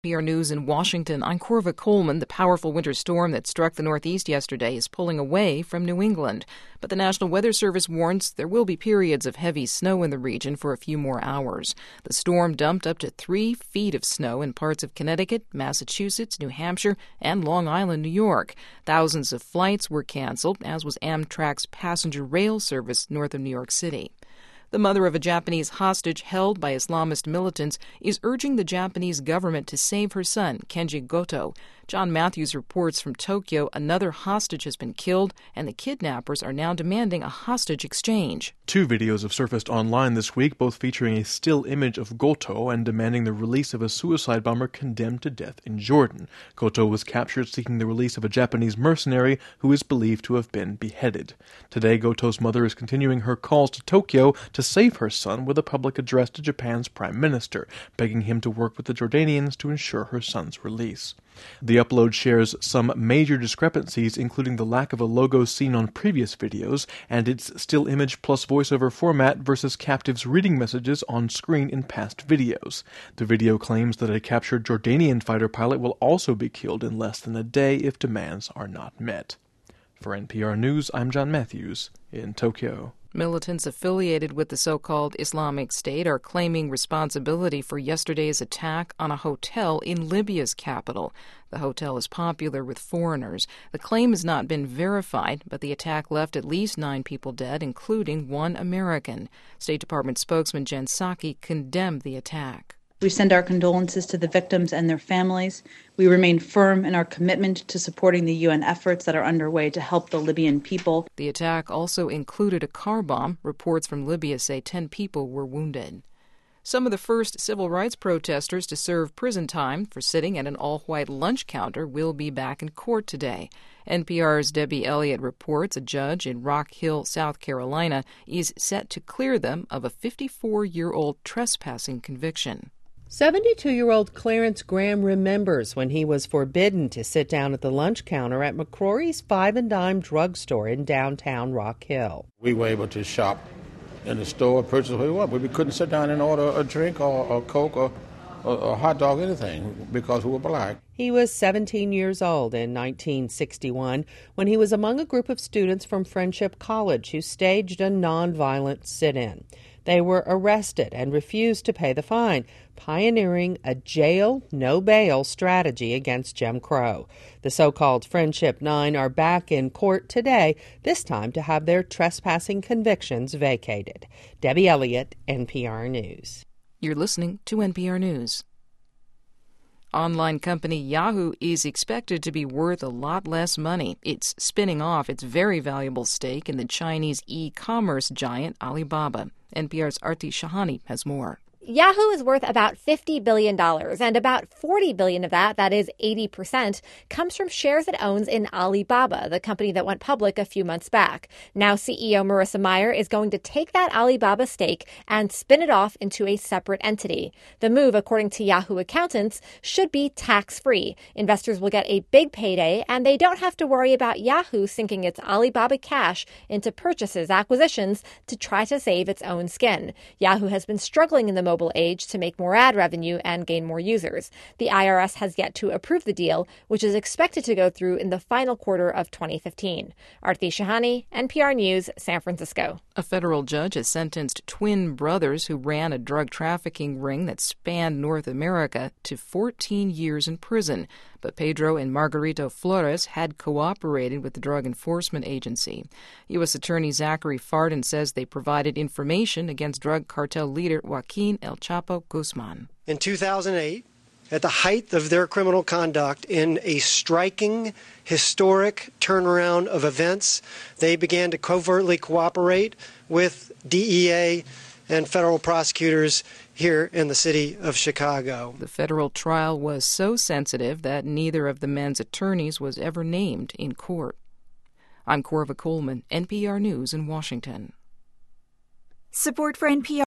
NPR News in Washington, I'm Corva Coleman. The powerful winter storm that struck the Northeast yesterday is pulling away from New England. But the National Weather Service warns there will be periods of heavy snow in the region for a few more hours. The storm dumped up to 3 feet of snow in parts of Connecticut, Massachusetts, New Hampshire, and Long Island, New York. Thousands of flights were canceled, as was Amtrak's passenger rail service north of New York City. The mother of a Japanese hostage held by Islamist militants is urging the Japanese government to save her son, Kenji Goto. John Matthews reports from Tokyo another hostage has been killed, and the kidnappers are now demanding a hostage exchange. 2 videos have surfaced online this week, both featuring a still image of Goto and demanding the release of a suicide bomber condemned to death in Jordan. Goto was captured seeking the release of a Japanese mercenary who is believed to have been beheaded. Today, Goto's mother is continuing her calls to Tokyo to save her son with a public address to Japan's prime minister, begging him to work with the Jordanians to ensure her son's release. The upload shares some major discrepancies, including the lack of a logo seen on previous videos and its still image plus voiceover format versus captives reading messages on screen in past videos. The video claims that a captured Jordanian fighter pilot will also be killed in less than a day if demands are not met. For NPR News, I'm John Matthews in Tokyo. Militants affiliated with the so-called Islamic State are claiming responsibility for yesterday's attack on a hotel in Libya's capital. The hotel is popular with foreigners. The claim has not been verified, but the attack left at least 9 people dead, including 1 American. State Department spokesman Jen Psaki condemned the attack. We send our condolences to the victims and their families. We remain firm in our commitment to supporting the UN efforts that are underway to help the Libyan people. The attack also included a car bomb. Reports from Libya say 10 people were wounded. Some of the first civil rights protesters to serve prison time for sitting at an all-white lunch counter will be back in court today. NPR's Debbie Elliott reports a judge in Rock Hill, South Carolina, is set to clear them of a 54-year-old trespassing conviction. 72-year-old Clarence Graham remembers when he was forbidden to sit down at the lunch counter at McCrory's Five and Dime drugstore in downtown Rock Hill. We were able to shop in the store, purchase what we want, but we couldn't sit down and order a drink or a Coke or a hot dog, anything, because we were black. He was 17 years old in 1961 when he was among a group of students from Friendship College who staged a nonviolent sit-in. They were arrested and refused to pay the fine, pioneering a jail, no bail strategy against Jim Crow. The so-called Friendship Nine are back in court today, this time to have their trespassing convictions vacated. Debbie Elliott, NPR News. You're listening to NPR News. Online company Yahoo is expected to be worth a lot less money. It's spinning off its very valuable stake in the Chinese e-commerce giant Alibaba. NPR's Aarti Shahani has more. Yahoo is worth about $50 billion, and about $40 billion of that is 80%, comes from shares it owns in Alibaba, the company that went public a few months back. Now CEO Marissa Mayer is going to take that Alibaba stake and spin it off into a separate entity. The move, according to Yahoo accountants, should be tax-free. Investors will get a big payday, and they don't have to worry about Yahoo sinking its Alibaba cash into purchases, acquisitions, to try to save its own skin. Yahoo has been struggling in the mobile age to make more ad revenue and gain more users. The IRS has yet to approve the deal, which is expected to go through in the final quarter of 2015. Aarti Shahani, NPR News, San Francisco. A federal judge has sentenced twin brothers who ran a drug trafficking ring that spanned North America to 14 years in prison. But Pedro and Margarito Flores had cooperated with the Drug Enforcement Agency. U.S. Attorney Zachary Fardin says they provided information against drug cartel leader Joaquin El Chapo Guzman. In 2008, at the height of their criminal conduct, in a striking, historic turnaround of events, they began to covertly cooperate with DEA and federal prosecutors here in the city of Chicago. The federal trial was so sensitive that neither of the men's attorneys was ever named in court. I'm Corva Coleman, NPR News in Washington. Support for NPR